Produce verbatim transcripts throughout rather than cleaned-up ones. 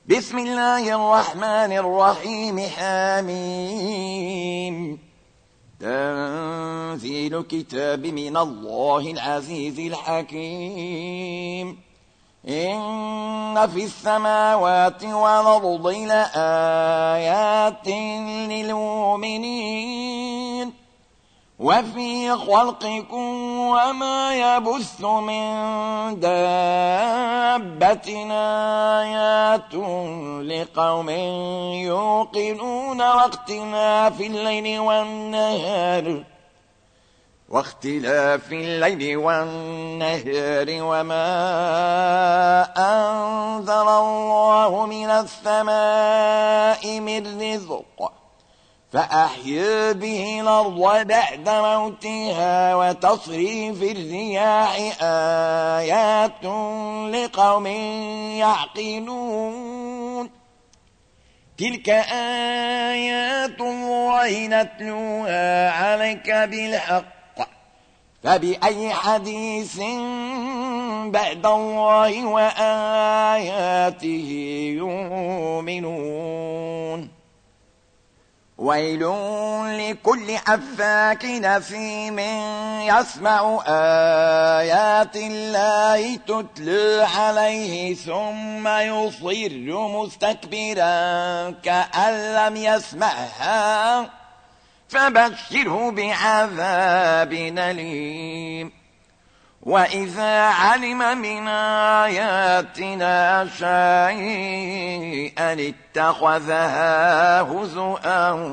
بسم الله الرحمن الرحيم. حميم. تنزيل كتاب من الله العزيز الحكيم. إن في السماوات والأرض لآيات للمؤمنين وفي خلقكم وما يبث من دابة آيات لقوم يوقنون واختلاف الليل والنهار واختلاف الليل والنهار وما أنزل الله من السماء من رزق فأحيا به الأرض بعد موتها وتصريف الرياح آيات لقوم يعقلون. تلك آيات الله نتلوها عليك بالحق فبأي حديث بعد الله وآياته يؤمنون. ويل لكل أفاك نثيم يسمع آيات الله تتلى عليه ثم يصر مستكبرا كأن لم يسمعها فبشره بعذاب أليم. وإذا علم من آياتنا شيئا اتخذها هزؤا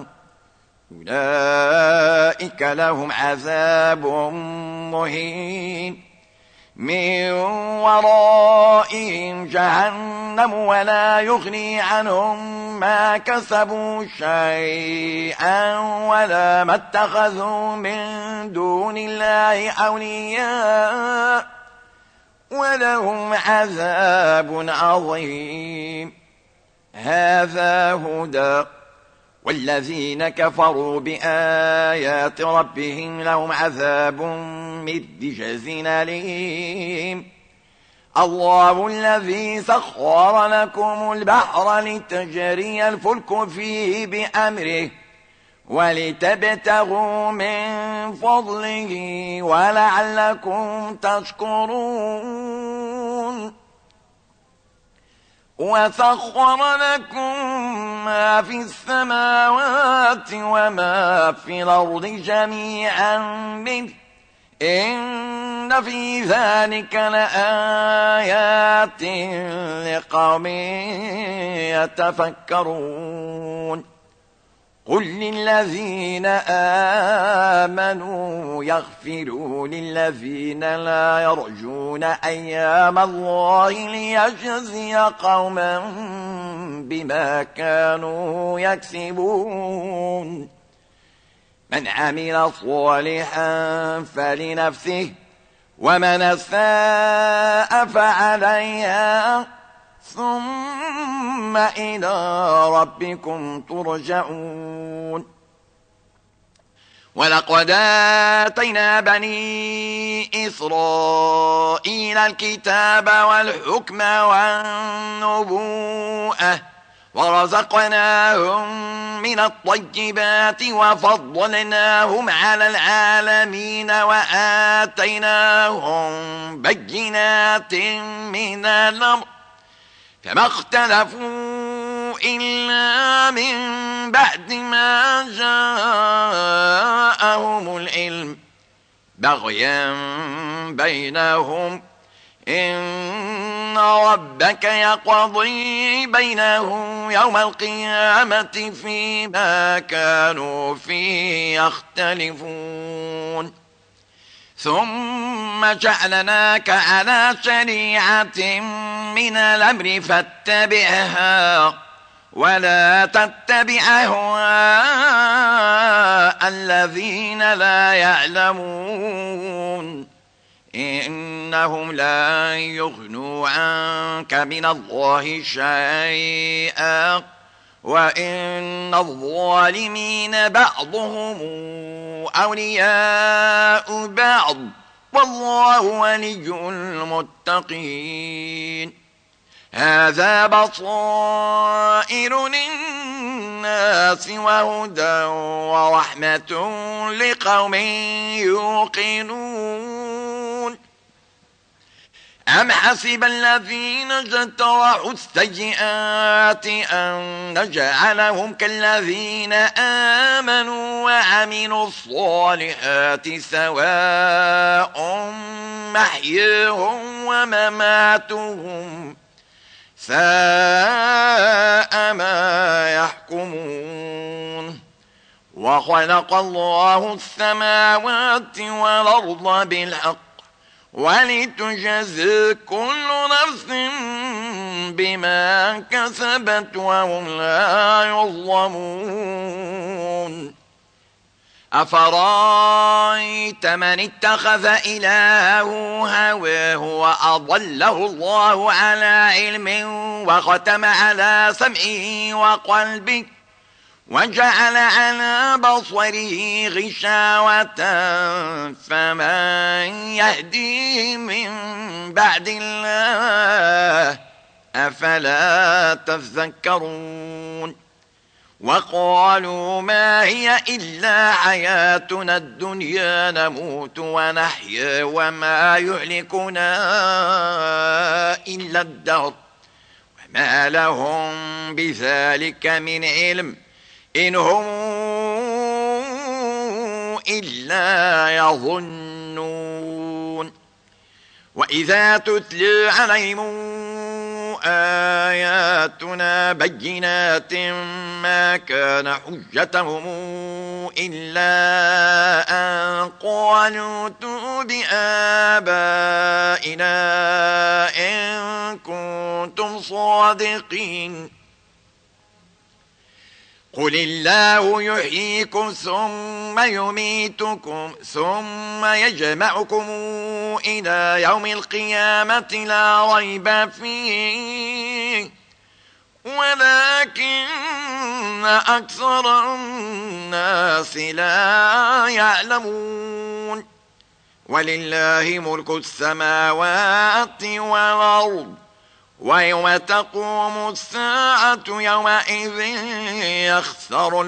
أولئك لهم عذاب مهين من ورائهم جهنم ولا يغني عنهم ما كسبوا شيئا ولا ما اتخذوا من دون الله أولياء ولهم عذاب عظيم. هذا هدى والذين كفروا بآيات ربهم لهم عذاب من رجز أليم. الله الذي سخر لكم البحر لتجري الفلك فيه بأمره ولتبتغوا من فضله ولعلكم تشكرون. وسخر لكم ما في السماوات وما في الأرض جميعا منه إن في ذلك لآيات لقوم يتفكرون. قل للذين آمنوا يغفروا للذين لا يرجون أيام الله ليجزي قوما بما كانوا يكسبون. من عمل صالحا فلنفسه ومن أساء فعليها ثم إلى ربكم ترجعون. ولقد آتينا بني إسرائيل الكتاب والحكم والنبوءة ورزقناهم من الطيبات وفضلناهم على العالمين وآتيناهم بينات من الأمر فما اختلفوا إلا من بعد ما جاءهم العلم بغيا بينهم إن ربك يقضي بينهم يوم القيامة فيما كانوا فيه يختلفون. ثم جعلناك على شريعة من الأمر فاتبعها ولا تتبع أهواء الذين لا يعلمون إنهم لا يغنوا عنك من الله شيئا وإن الظالمين بعضهم أولياء بعض والله ولي المتقين. هذا بصائر للناس وهدى ورحمة لقوم يوقنون أم حسب الذين اجترحوا السيئات أن نجعلهم كالذين آمنوا وعملوا الصالحات سواء محياهم ومماتهم ساء ما يحكمون وخلق الله السماوات والأرض بالحق ولتجزي كل نفس بما كسبت وهم لا يظلمون أفرأيت من اتخذ إلهه هواه وأضله الله على علم وختم على سمعه وقلبه وجعل على بصره غشاوة فمن يهديه من بعد الله أفلا تذكرون وقالوا ما هي إلا حياتنا الدنيا نموت ونحيا وما يهلكنا إلا الدهر وما لهم بذلك من علم إن هم إلا يظنون وإذا تتلى عليهم آياتنا بينات ما كان حجتهم إلا أن قالوا ائتوا بآبائنا إن كنتم صادقين قل الله يحييكم ثم يميتكم ثم يجمعكم إلى يوم القيامة لا ريب فيه ولكن أكثر الناس لا يعلمون ولله ملك السماوات والأرض ويوم تقوم الساعة يومئذ يخسر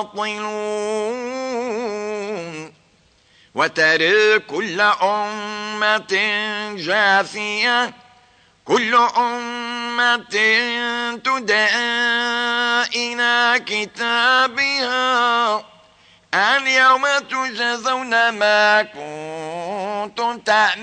المبطلون وترى كل أمة جاثية كل أمة تدعى إلى كتابها اليوم تجزون ما كنتم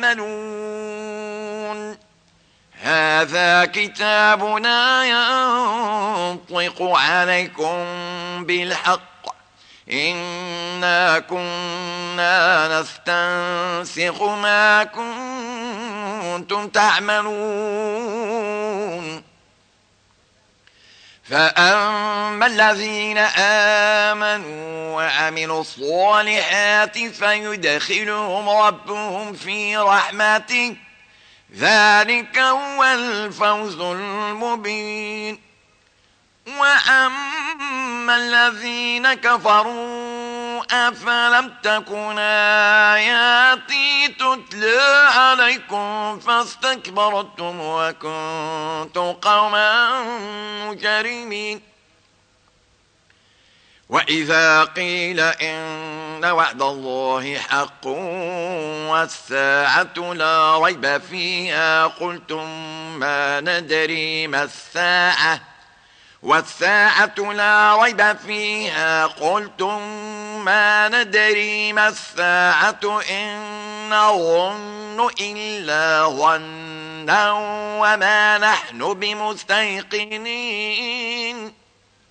تعملون هذا كتابنا ينطق عليكم بالحق إنا كنا نستنسخ ما كنتم تعملون فأما الذين آمنوا وعملوا الصالحات فيدخلهم ربهم في رحمته ذلك هو الفوز المبين وأما الذين كفروا أفلم تكن آياتي تتلى عليكم فاستكبرتم وكنتم قوما مجرمين وإذا قيل إن وعد الله حق والساعة لا ريب فيها قلتم ما ندري ما الساعة والساعة لا ريب فيها قلتم ما ندري ما الساعة إن نظن إلا ظنا وما نحن بمستيقنين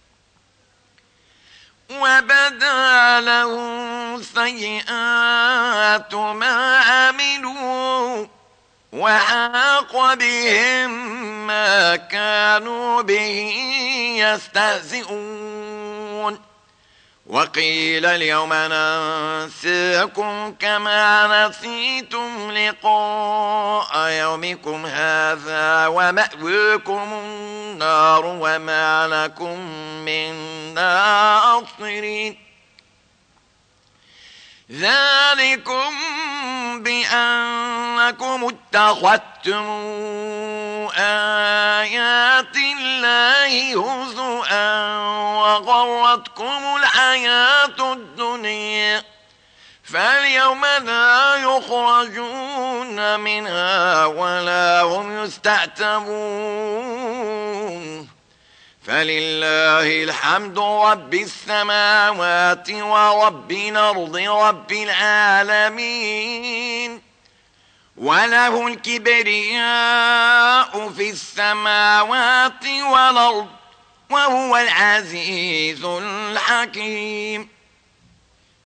وبدا لهم سيئات ما عملوا وحاق بهم ما كانوا به يستهزئون وقيل اليوم ننساكم كما نسيتم لقاء يومكم هذا ومأواكم النار وما لكم من ناصرين ذلكم بأنكم اتخذتم آيات الله هزؤا وغرتكم الحياة الدنيا فاليوم لا يخرجون منها ولا هم يستعتبون فلله الحمد رب السماوات ورب الأرض رب العالمين وله الكبرياء في السماوات والأرض وهو العزيز الحكيم